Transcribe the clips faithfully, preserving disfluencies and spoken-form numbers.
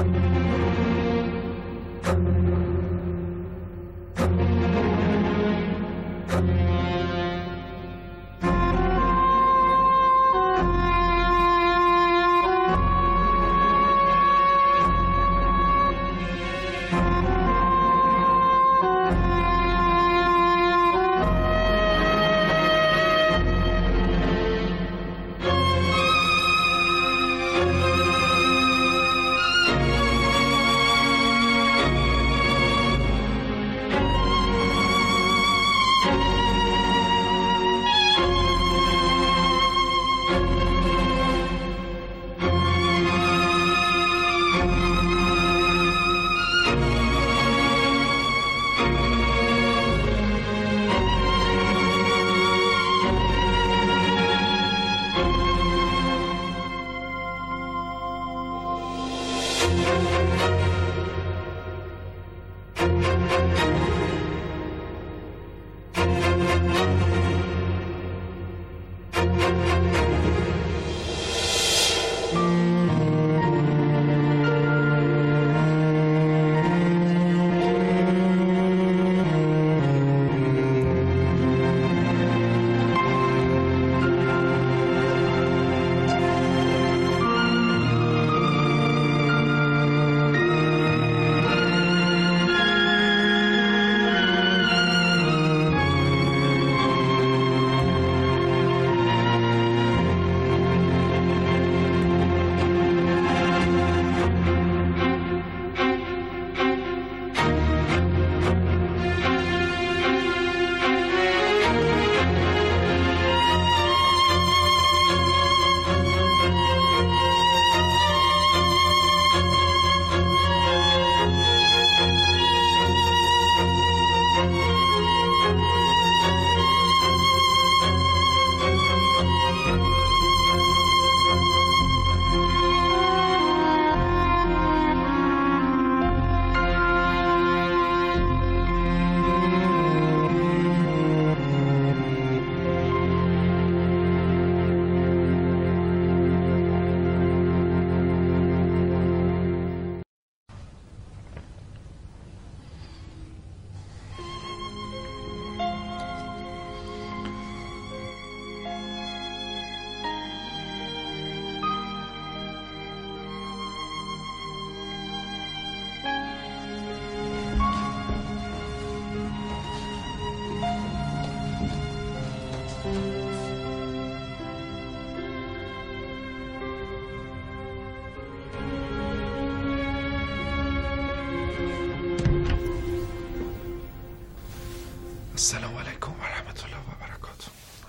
السلام عليكم ورحمة الله وبركاته.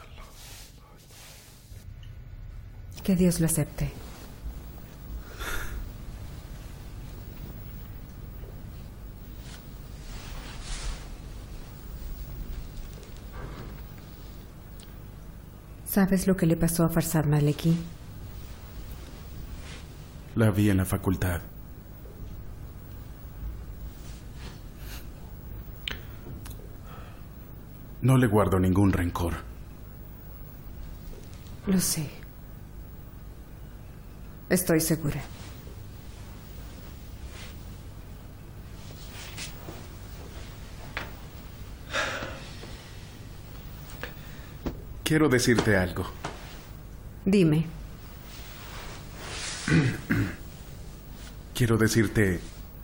Que Dios lo acepte. ¿Sabes lo que le pasó a Farsad Maleki? La vi en la facultad. No le guardo ningún rencor. Lo sé. Estoy segura. Quiero decirte algo. Dime. Quiero decirte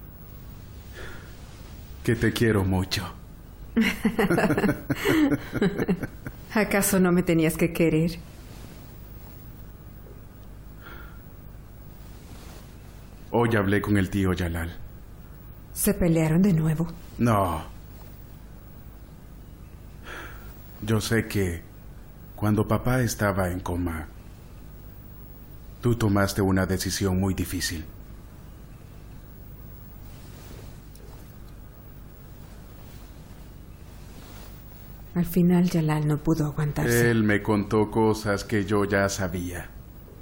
que te quiero mucho. ¿Acaso no me tenías que querer? Hoy hablé con el tío Yalal. ¿Se pelearon de nuevo? No. Yo sé que cuando papá estaba en coma, tú tomaste una decisión muy difícil. Al final Yalal no pudo aguantarse. Él me contó cosas que yo ya sabía.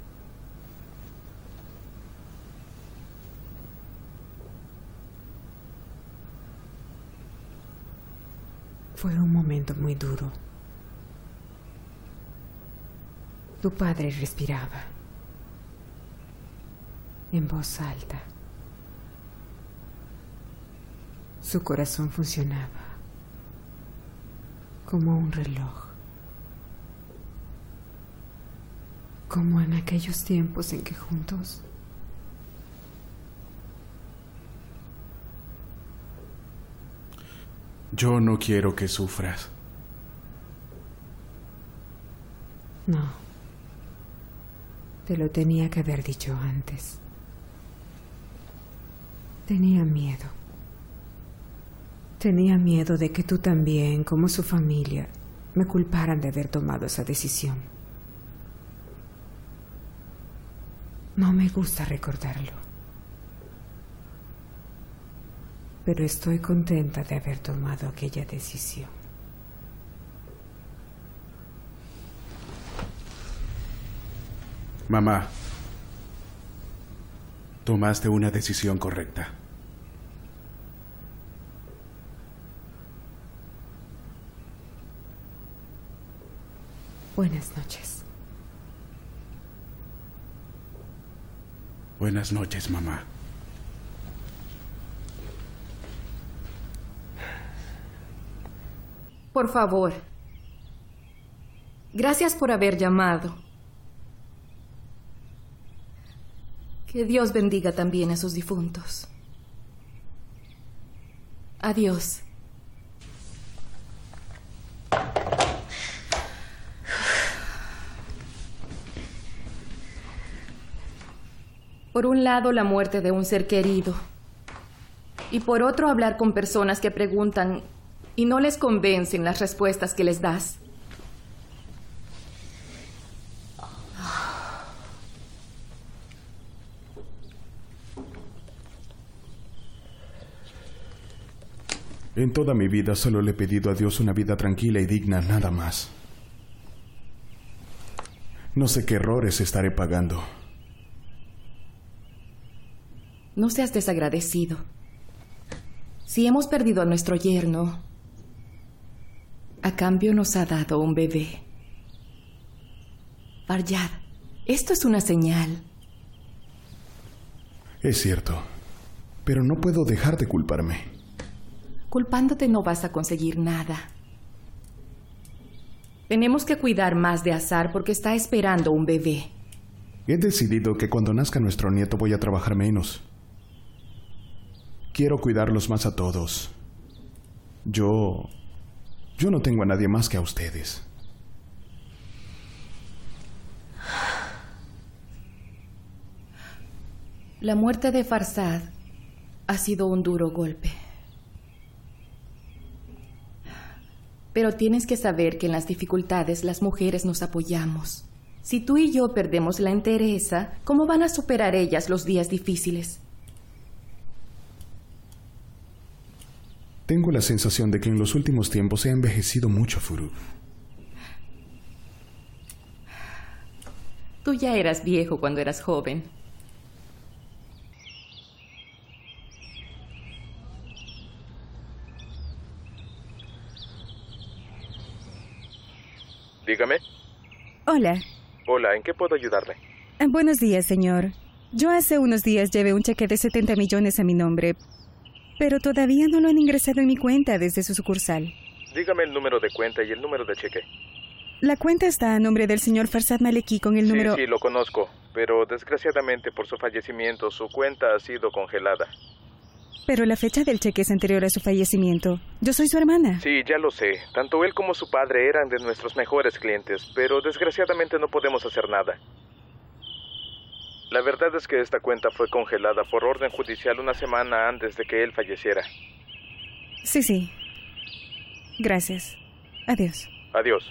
Fue un momento muy duro. Tu padre respiraba en voz alta. Su corazón funcionaba como un reloj, como en aquellos tiempos en que juntos Yo no quiero que sufras. No. Te lo tenía que haber dicho antes. Tenía miedo. Tenía miedo de que tú también, como su familia, me culparan de haber tomado esa decisión. No me gusta recordarlo. Pero estoy contenta de haber tomado aquella decisión. Mamá, tomaste una decisión correcta. Buenas noches. Buenas noches, mamá. Por favor. Gracias por haber llamado. Que Dios bendiga también a sus difuntos. Adiós. Por un lado, la muerte de un ser querido. Y por otro, hablar con personas que preguntan y no les convencen las respuestas que les das. En toda mi vida solo le he pedido a Dios una vida tranquila y digna, nada más. No sé qué errores estaré pagando. No seas desagradecido. Si hemos perdido a nuestro yerno, a cambio nos ha dado un bebé. Faryad, esto es una señal. Es cierto, pero no puedo dejar de culparme. Culpándote no vas a conseguir nada. Tenemos que cuidar más de Azar porque está esperando un bebé. He decidido que cuando nazca nuestro nieto voy a trabajar menos. Quiero cuidarlos más a todos. Yo... Yo no tengo a nadie más que a ustedes. La muerte de Farzad ha sido un duro golpe. Pero tienes que saber que en las dificultades las mujeres nos apoyamos. Si tú y yo perdemos la entereza, ¿cómo van a superar ellas los días difíciles? Tengo la sensación de que en los últimos tiempos he envejecido mucho, Furu. Tú ya eras viejo cuando eras joven. Dígame. Hola. Hola, ¿en qué puedo ayudarle? Buenos días, señor. Yo hace unos días llevé un cheque de setenta millones a mi nombre, pero todavía no lo han ingresado en mi cuenta desde su sucursal. Dígame el número de cuenta y el número de cheque. La cuenta está a nombre del señor Farzad Maleki con el número... Sí, sí, lo conozco, pero desgraciadamente por su fallecimiento su cuenta ha sido congelada. Pero la fecha del cheque es anterior a su fallecimiento. Yo soy su hermana. Sí, ya lo sé. Tanto él como su padre eran de nuestros mejores clientes, pero desgraciadamente no podemos hacer nada. La verdad es que esta cuenta fue congelada por orden judicial una semana antes de que él falleciera. Sí, sí. Gracias. Adiós. Adiós.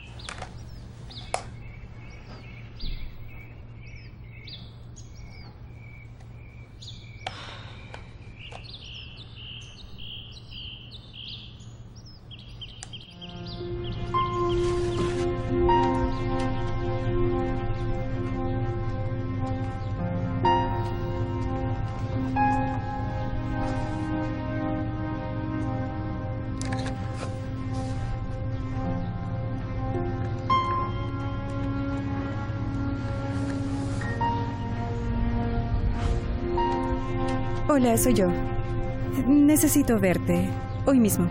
Hola, soy yo. Necesito verte. Hoy mismo.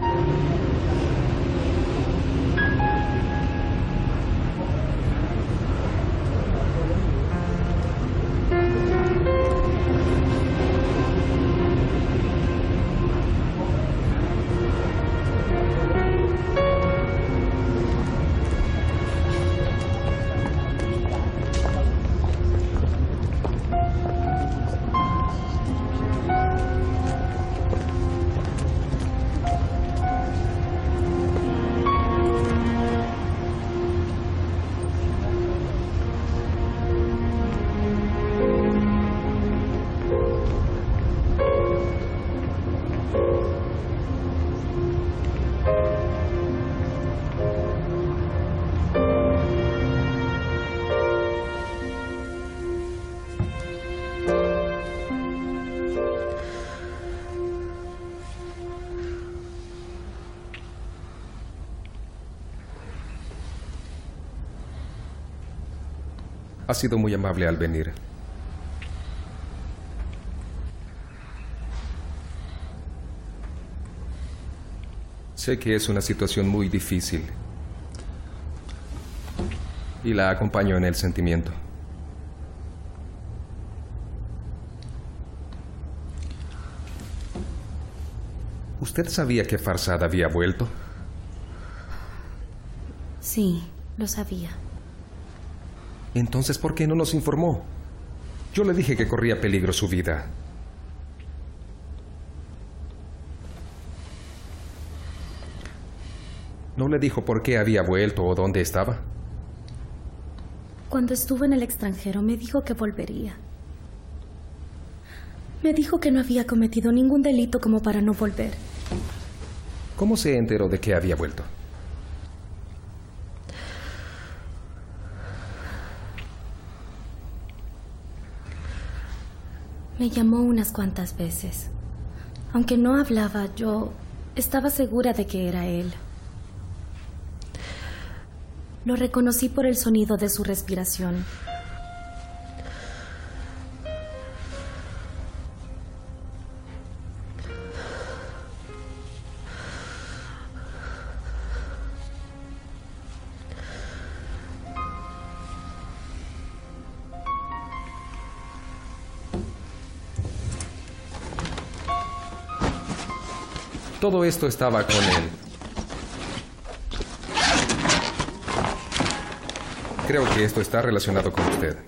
Ha sido muy amable al venir. Sé que es una situación muy difícil y la acompaño en el sentimiento. ¿Usted sabía que Farsad había vuelto? Sí, lo sabía. Entonces, ¿por qué no nos informó? Yo le dije que corría peligro su vida. ¿No le dijo por qué había vuelto o dónde estaba? Cuando estuve en el extranjero me dijo que volvería. Me dijo que no había cometido ningún delito como para no volver. ¿Cómo se enteró de que había vuelto? Me llamó unas cuantas veces. Aunque no hablaba, yo estaba segura de que era él. Lo reconocí por el sonido de su respiración. Todo esto estaba con él. Creo que esto está relacionado con usted.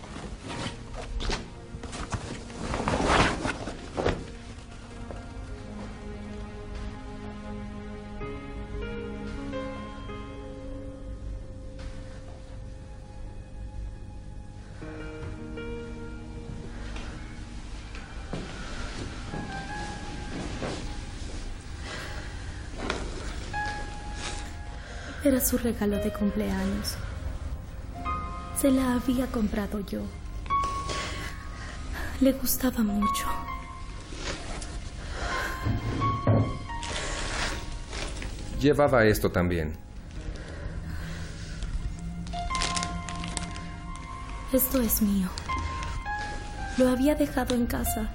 Era su regalo de cumpleaños. Se la había comprado yo. Le gustaba mucho. Llevaba esto también. Esto es mío. Lo había dejado en casa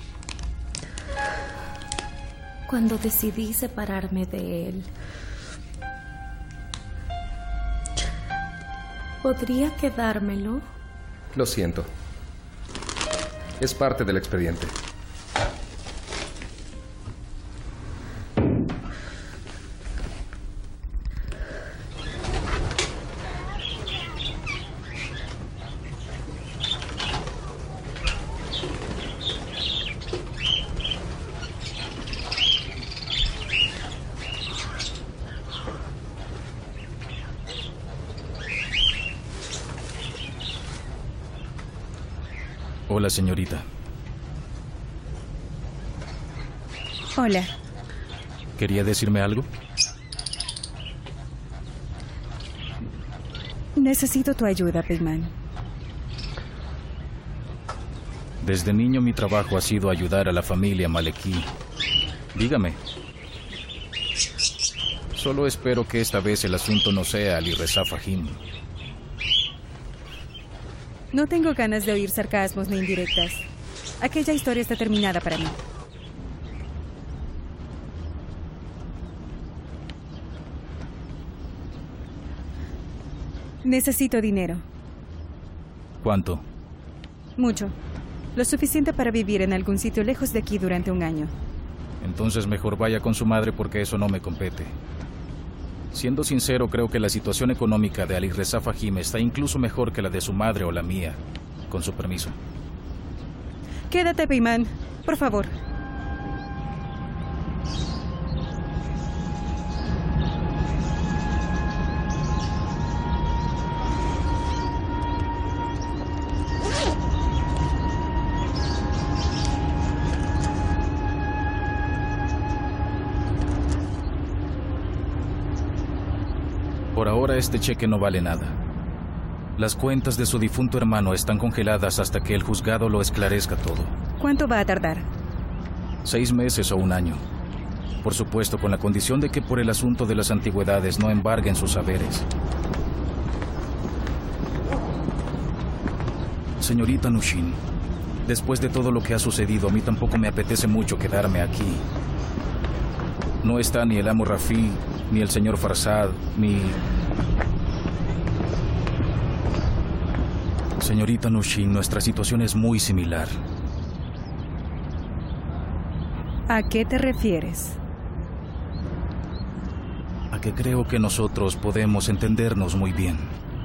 cuando decidí separarme de él. ¿Podría quedármelo? Lo siento. Es parte del expediente. Hola, señorita. Hola. ¿Quería decirme algo? Necesito tu ayuda, Peyman. Desde niño mi trabajo ha sido ayudar a la familia Maleki. Dígame. Solo espero que esta vez el asunto no sea Ali Reza Fahim. No tengo ganas de oír sarcasmos ni indirectas. Aquella historia está terminada para mí. Necesito dinero. ¿Cuánto? Mucho. Lo suficiente para vivir en algún sitio lejos de aquí durante un año. Entonces mejor vaya con su madre porque eso no me compete. Siendo sincero, creo que la situación económica de Ali Reza Fahim está incluso mejor que la de su madre o la mía. Con su permiso. Quédate, Peyman. Por favor. Por ahora este cheque no vale nada. Las cuentas de su difunto hermano están congeladas hasta que el juzgado lo esclarezca todo. ¿Cuánto va a tardar? Seis meses o un año. Por supuesto, con la condición de que por el asunto de las antigüedades no embarguen sus haberes. Señorita Nushin, después de todo lo que ha sucedido, a mí tampoco me apetece mucho quedarme aquí. No está ni el amo Rafi, ni el señor Farsad, ni... Señorita Nushin, nuestra situación es muy similar. ¿A qué te refieres? A que creo que nosotros podemos entendernos muy bien.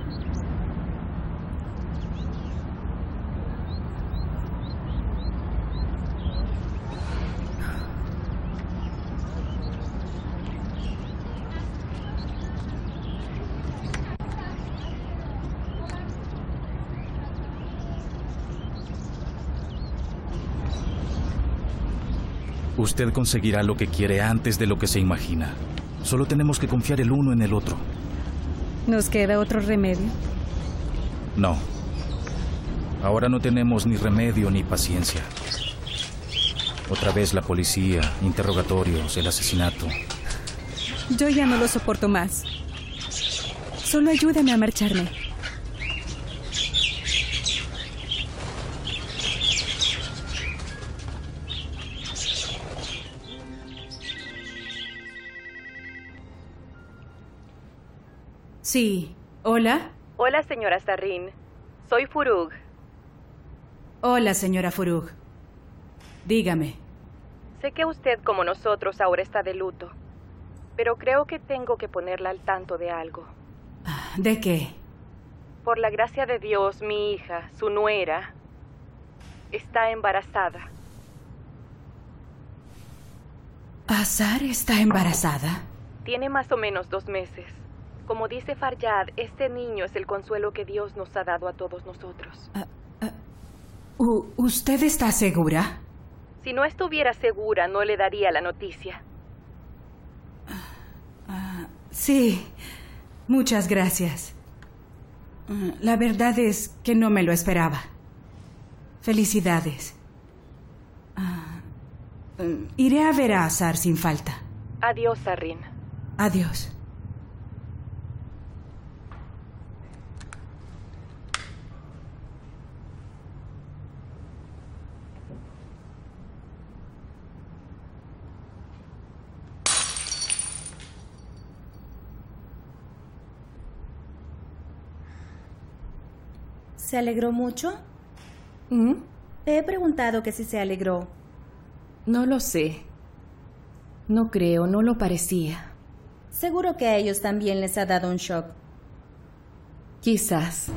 Usted conseguirá lo que quiere antes de lo que se imagina. Solo tenemos que confiar el uno en el otro. ¿Nos queda otro remedio? No. Ahora no tenemos ni remedio ni paciencia. Otra vez la policía, interrogatorios, el asesinato. Yo ya no lo soporto más. Solo ayúdame a marcharme. Sí. ¿Hola? Hola, señora Sarrin. Soy Furug. Hola, señora Furug. Dígame. Sé que usted, como nosotros, ahora está de luto. Pero creo que tengo que ponerla al tanto de algo. ¿De qué? Por la gracia de Dios, mi hija, su nuera, está embarazada. ¿Azar está embarazada? Tiene más o menos dos meses. Como dice Faryad, este niño es el consuelo que Dios nos ha dado a todos nosotros. Uh, uh, ¿Usted está segura? Si no estuviera segura, no le daría la noticia. Uh, uh, sí, muchas gracias. Uh, la verdad es que no me lo esperaba. Felicidades. Uh, uh, iré a ver a Azar sin falta. Adiós, Sarrin. Adiós. ¿Se alegró mucho? ¿Mm? Te he preguntado que si se alegró. No lo sé. No creo, no lo parecía. Seguro que a ellos también les ha dado un shock. Quizás.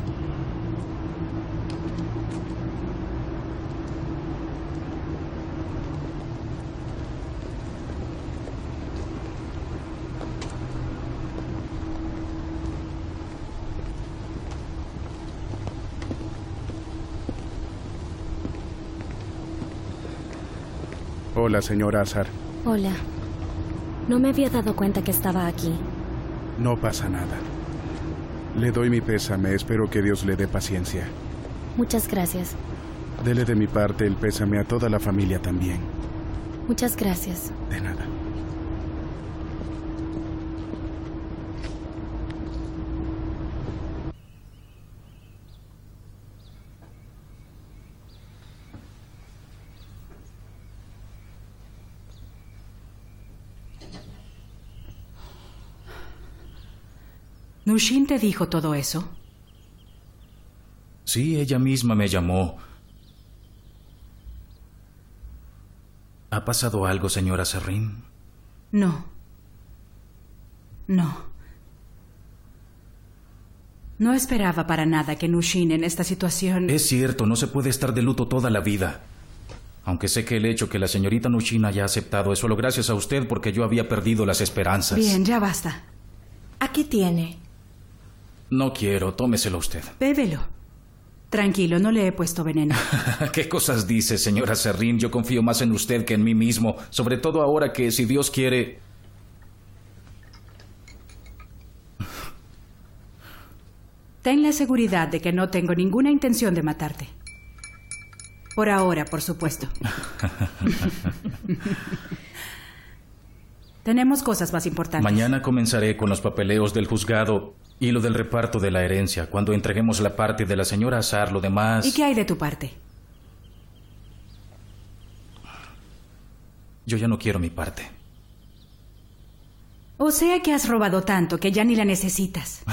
Hola, señora Azar. Hola. No me había dado cuenta que estaba aquí. No pasa nada. Le doy mi pésame, espero que Dios le dé paciencia. Muchas gracias. Dele de mi parte el pésame a toda la familia también. Muchas gracias. De nada. ¿Nushin te dijo todo eso? Sí, ella misma me llamó. ¿Ha pasado algo, señora Serrín? No. No. No esperaba para nada que Nushin en esta situación... Es cierto, no se puede estar de luto toda la vida. Aunque sé que el hecho que la señorita Nushin haya aceptado es solo gracias a usted porque yo había perdido las esperanzas. Bien, ya basta. Aquí tiene. No quiero, tómeselo usted. Bébelo. Tranquilo, no le he puesto veneno. ¿Qué cosas dice, señora Serrín? Yo confío más en usted que en mí mismo, sobre todo ahora que, si Dios quiere... Ten la seguridad de que no tengo ninguna intención de matarte. Por ahora, por supuesto. Tenemos cosas más importantes. Mañana comenzaré con los papeleos del juzgado y lo del reparto de la herencia. Cuando entreguemos la parte de la señora Azar, lo demás... ¿Y qué hay de tu parte? Yo ya no quiero mi parte. O sea que has robado tanto que ya ni la necesitas.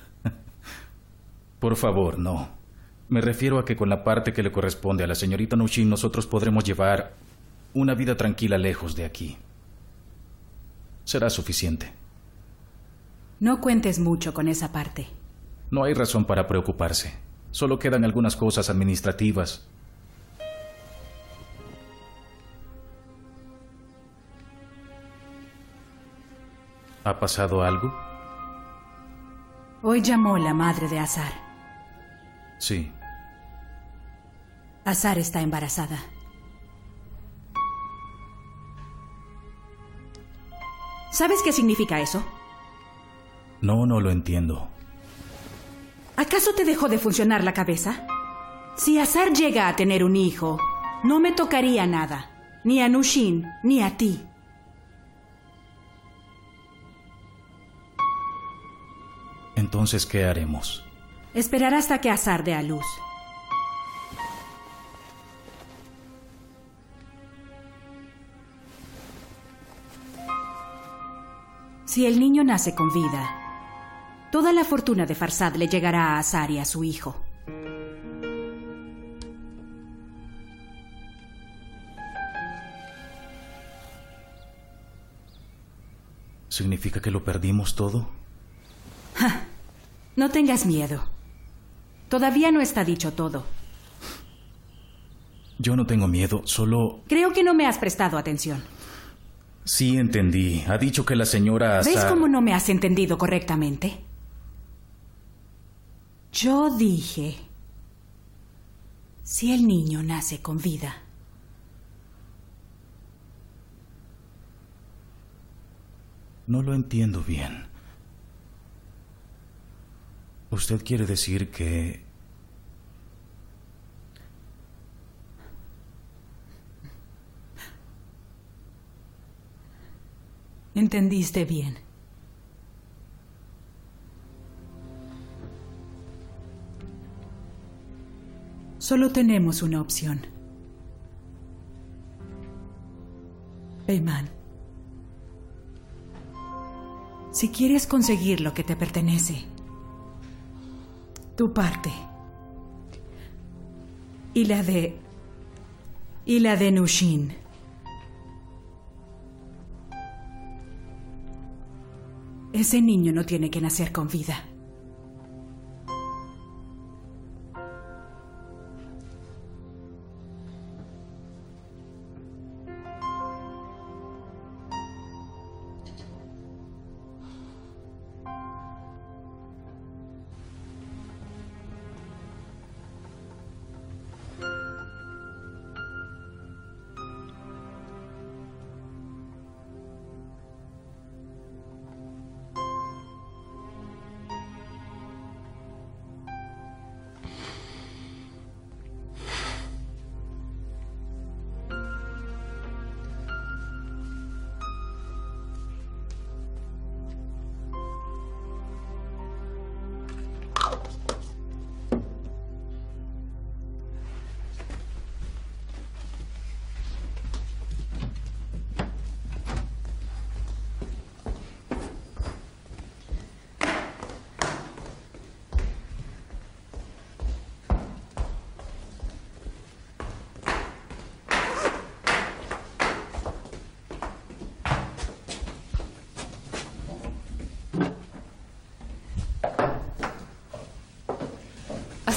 Por favor, no. Me refiero a que con la parte que le corresponde a la señorita Nushin nosotros podremos llevar una vida tranquila lejos de aquí. Será suficiente. No cuentes mucho con esa parte. No hay razón para preocuparse. Solo quedan algunas cosas administrativas. ¿Ha pasado algo? Hoy llamó la madre de Azar. Sí. Azar está embarazada. ¿Sabes qué significa eso? No, no lo entiendo. ¿Acaso te dejó de funcionar la cabeza? Si Azar llega a tener un hijo, no me tocaría nada. Ni a Nushin, ni a ti. Entonces, ¿qué haremos? Esperar hasta que Azar dé a luz. Si el niño nace con vida, toda la fortuna de Farsad le llegará a Azar y a su hijo. ¿Significa que lo perdimos todo? Ja, no tengas miedo. Todavía no está dicho todo. Yo no tengo miedo, solo... Creo que no me has prestado atención. Sí, entendí. Ha dicho que la señora Azar... ¿Ves cómo no me has entendido correctamente? Yo dije... Si el niño nace con vida. No lo entiendo bien. ¿Usted quiere decir que... Entendiste bien. Solo tenemos una opción. Peyman. Si quieres conseguir lo que te pertenece, tu parte y la de... y la de Nushin, ese niño no tiene que nacer con vida.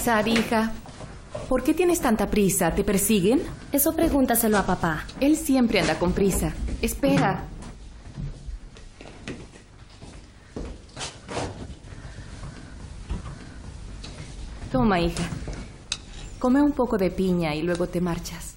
pasar, hija? ¿Por qué tienes tanta prisa? ¿Te persiguen? Eso pregúntaselo a papá. Él siempre anda con prisa. Espera. Toma, hija. Come un poco de piña y luego te marchas.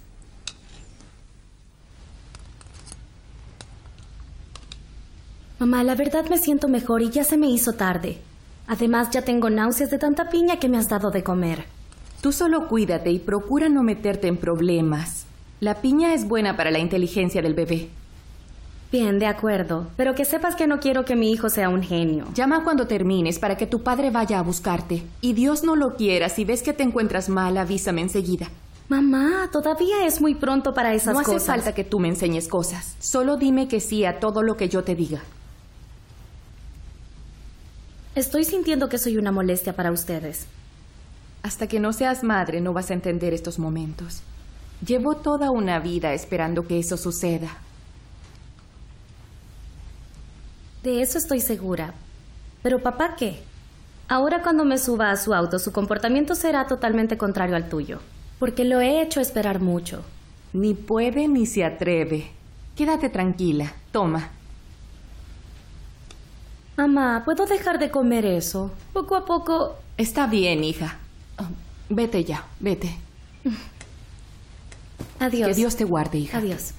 Mamá, la verdad me siento mejor y ya se me hizo tarde. Además, ya tengo náuseas de tanta piña que me has dado de comer. Tú solo cuídate y procura no meterte en problemas. La piña es buena para la inteligencia del bebé. Bien, de acuerdo. Pero que sepas que no quiero que mi hijo sea un genio. Llama cuando termines para que tu padre vaya a buscarte. Y Dios no lo quiera, si ves que te encuentras mal, avísame enseguida. Mamá, todavía es muy pronto para esas cosas. No hace falta que tú me enseñes cosas. Solo dime que sí a todo lo que yo te diga. Estoy sintiendo que soy una molestia para ustedes. Hasta que no seas madre no vas a entender estos momentos. Llevo toda una vida esperando que eso suceda. De eso estoy segura. ¿Pero papá qué? Ahora cuando me suba a su auto, su comportamiento será totalmente contrario al tuyo. Porque lo he hecho esperar mucho. Ni puede ni se atreve. Quédate tranquila. Toma. Mamá, ¿puedo dejar de comer eso? Poco a poco... Está bien, hija. Oh, vete ya, vete. Adiós. Que Dios te guarde, hija. Adiós.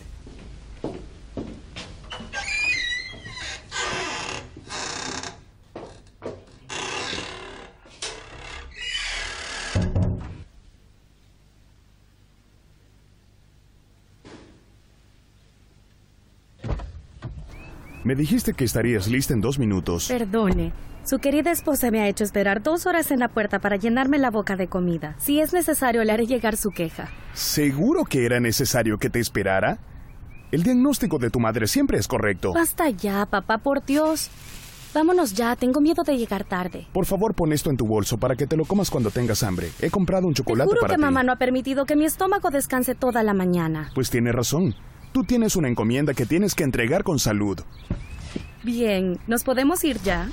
Me dijiste que estarías lista en dos minutos. Perdone. Su querida esposa me ha hecho esperar dos horas en la puerta para llenarme la boca de comida. Si es necesario, le haré llegar su queja. ¿Seguro que era necesario que te esperara? El diagnóstico de tu madre siempre es correcto. Basta ya, papá, por Dios. Vámonos ya, tengo miedo de llegar tarde. Por favor, pon esto en tu bolso para que te lo comas cuando tengas hambre. He comprado un chocolate Te juro para que ti. mamá no ha permitido que mi estómago descanse toda la mañana. Pues tiene razón. Tú tienes una encomienda que tienes que entregar con salud. Bien, ¿nos podemos ir ya?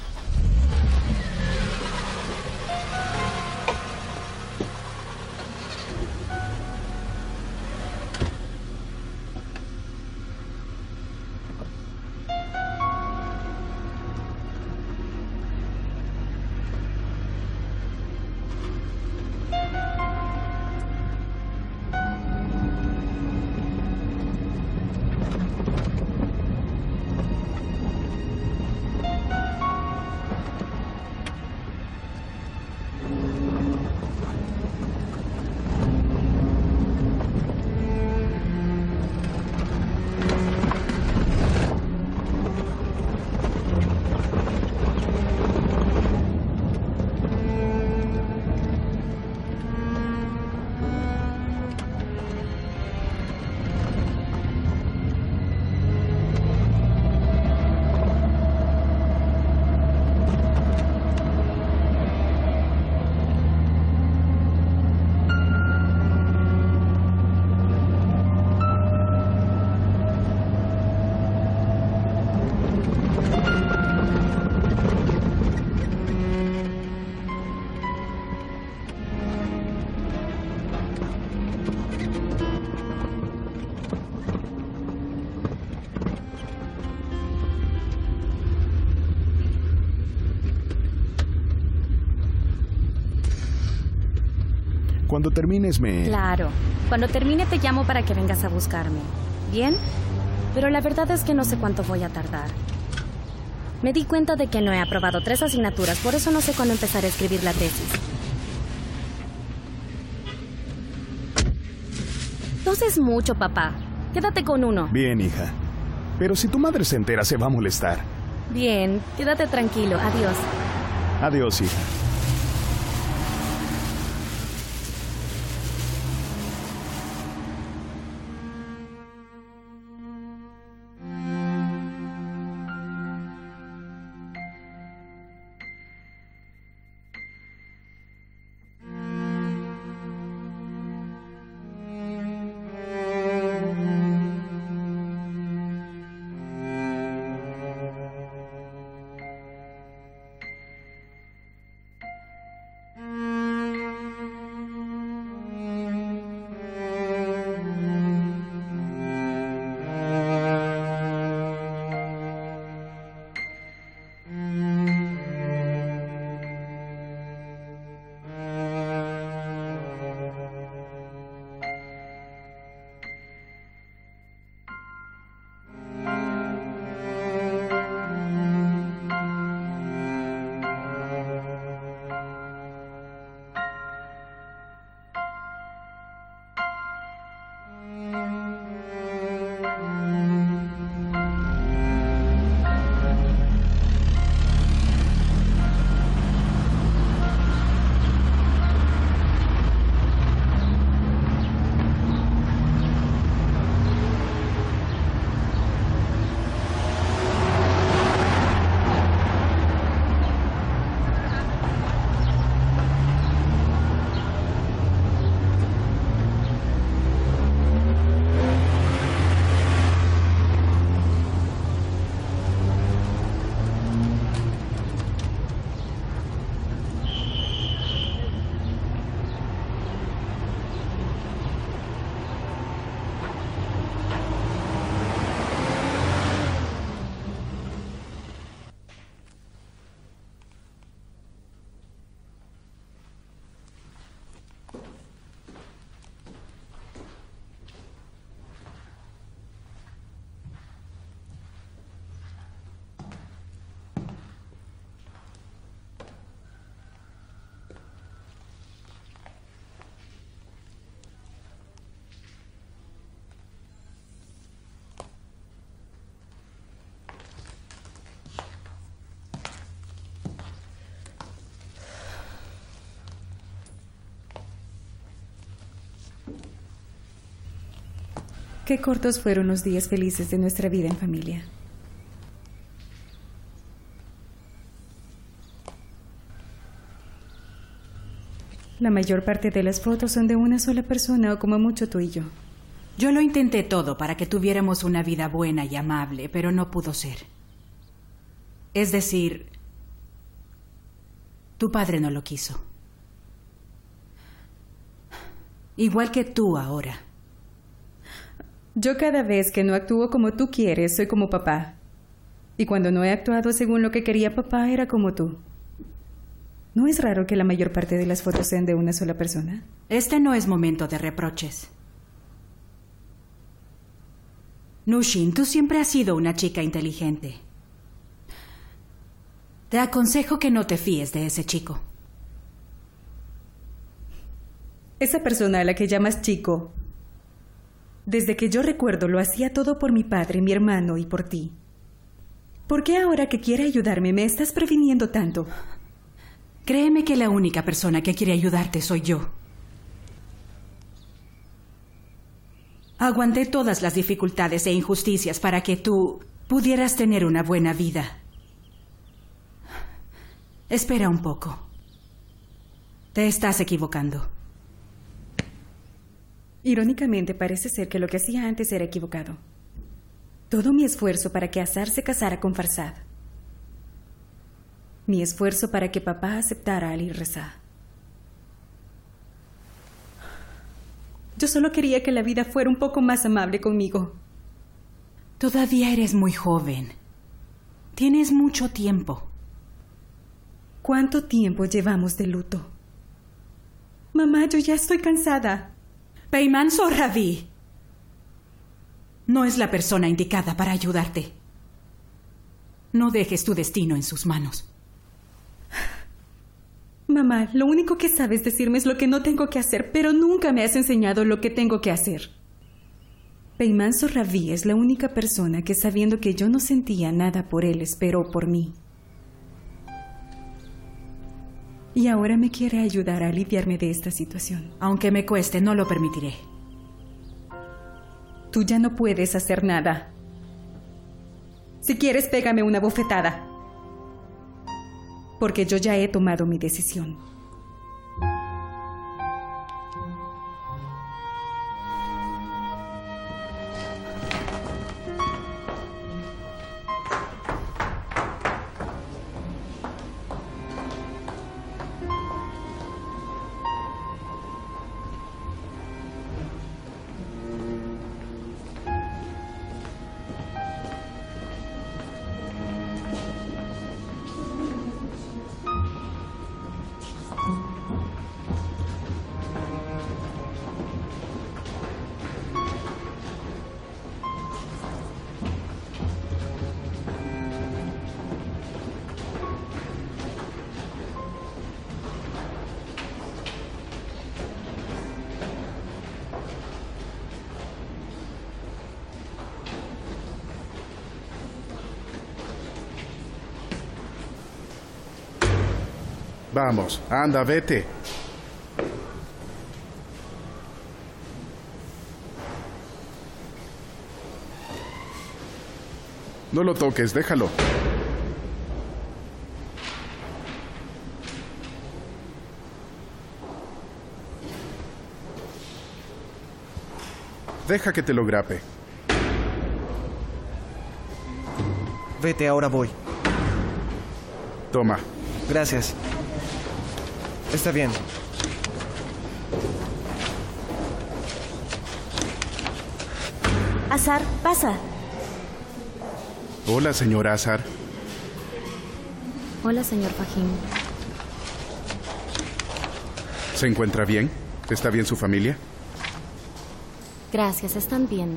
Cuando termines me... Claro. Cuando termine te llamo para que vengas a buscarme. ¿Bien? Pero la verdad es que no sé cuánto voy a tardar. Me di cuenta de que no he aprobado tres asignaturas, por eso no sé cuándo empezar a escribir la tesis. Dos es mucho, papá. Quédate con uno. Bien, hija. Pero si tu madre se entera, se va a molestar. Bien, quédate tranquilo. Adiós. Adiós, hija. Qué cortos fueron los días felices de nuestra vida en familia. La mayor parte de las fotos son de una sola persona o como mucho tú y yo. Yo lo intenté todo para que tuviéramos una vida buena y amable, pero no pudo ser. Es decir, tu padre no lo quiso. Igual que tú ahora. Yo cada vez que no actúo como tú quieres, soy como papá. Y cuando no he actuado según lo que quería papá, era como tú. ¿No es raro que la mayor parte de las fotos sean de una sola persona? Este no es momento de reproches. Nushin, tú siempre has sido una chica inteligente. Te aconsejo que no te fíes de ese chico. Esa persona a la que llamas chico, desde que yo recuerdo lo hacía todo por mi padre, mi hermano y por ti. ¿Por qué ahora que quiere ayudarme me estás previniendo tanto? Créeme que la única persona que quiere ayudarte soy yo. Aguanté todas las dificultades e injusticias para que tú pudieras tener una buena vida. Espera un poco. Te estás equivocando. Irónicamente, parece ser que lo que hacía antes era equivocado. Todo mi esfuerzo para que Azar se casara con Farsad. Mi esfuerzo para que papá aceptara a Ali Reza. Yo solo quería que la vida fuera un poco más amable conmigo. Todavía eres muy joven. Tienes mucho tiempo. ¿Cuánto tiempo llevamos de luto? Mamá, yo ya estoy cansada. Peyman Zohravi no es la persona indicada para ayudarte. No dejes tu destino en sus manos. Mamá, lo único que sabes decirme es lo que no tengo que hacer, pero nunca me has enseñado lo que tengo que hacer. Peyman Zohravi es la única persona que, sabiendo que yo no sentía nada por él, esperó por mí. Y ahora me quiere ayudar a aliviarme de esta situación. Aunque me cueste, no lo permitiré. Tú ya no puedes hacer nada. Si quieres, pégame una bofetada. Porque yo ya he tomado mi decisión. Vamos, anda, vete. No lo toques, déjalo. Deja que te lo grape. Vete, ahora voy. Toma. Gracias. Está bien. Azar, pasa. Hola, señora Azar. Hola, señor Fahim. ¿Se encuentra bien? ¿Está bien su familia? Gracias, están bien.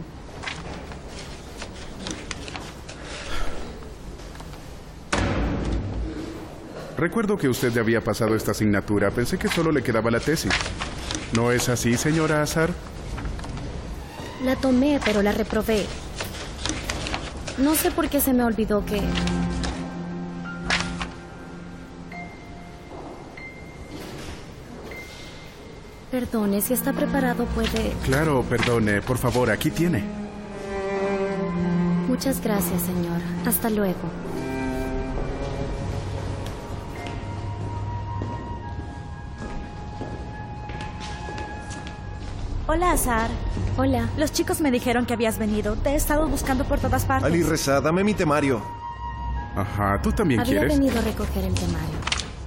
Recuerdo que usted ya había pasado esta asignatura. Pensé que solo le quedaba la tesis. ¿No es así, señora Azar? La tomé, pero la reprobé. No sé por qué se me olvidó que... Perdone, si está preparado puede... Claro, perdone. Por favor, aquí tiene. Muchas gracias, señor. Hasta luego. Hola, Azar. Hola. Los chicos me dijeron que habías venido. Te he estado buscando por todas partes. Alireza, dame mi temario. Ajá, ¿tú también Había quieres? venido a recoger el temario.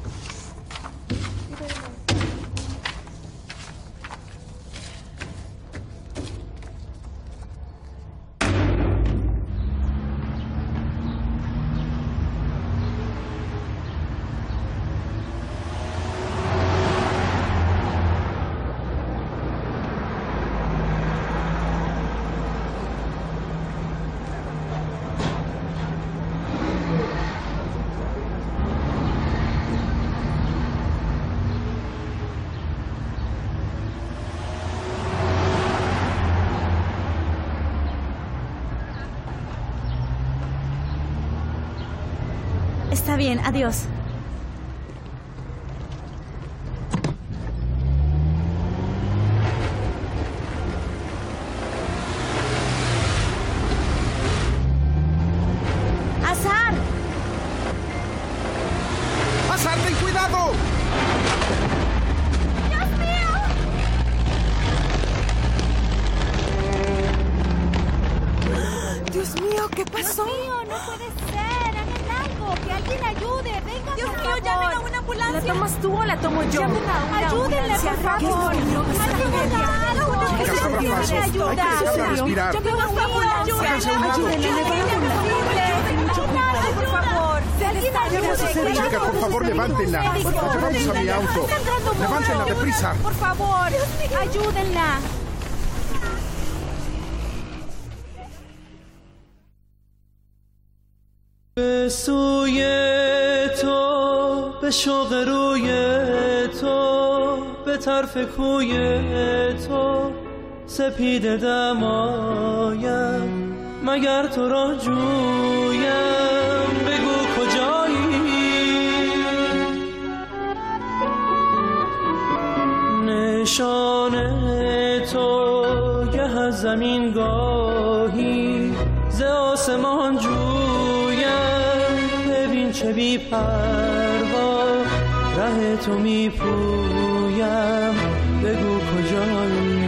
Está bien, adiós. ¡Azar! ¡Azar, ten cuidado! ¡Dios mío! Dios mío, ¿qué pasó? Dios mío, no puede ser. Hagan algo. Que alguien ayude. Venga, Dios por mío, favor. llamen a una ambulancia. ¿La tomas tú o la tomo yo? Llamen a una Ayúdenle, ambulancia, por favor. rápido. Dios mío, ¿qué está Ayúdenla, algo. Chicas, abran paso. Hay que dejarla respirar. Llamen a una ambulancia. Háganse a un lado. Ayúdenle, mucho cuidado, por favor. ¿Qué vas a hacer, chica? Por favor, levántenla. La llevamos a mi auto. Levántenla deprisa. Por favor, ayúdenla. به سوی تو به شوق روی تو به طرف کوی تو سپیده دمایم مگر تو را جویم بگو کجایی نشان تو گه از زمین گاهی ز آسمان جویم ببین چه بی پروا ره تو می پویم بگو کجایی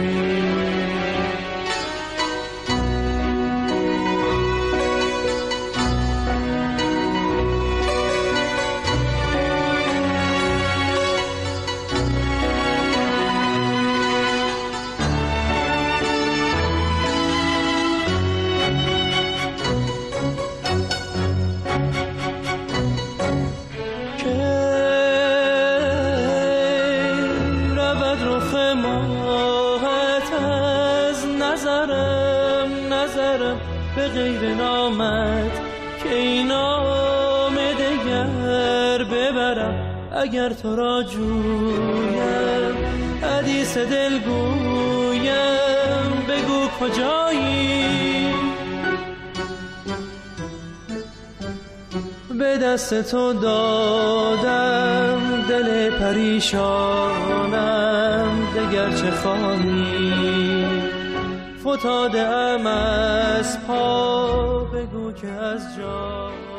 به غیر نامت که این نام دگر ببرم اگر تو را جویم حدیث دل گویم بگو کجایی به دست تو دادم دل پریشانم دگر چه خواهی فتاده ام از پا بگو که از جا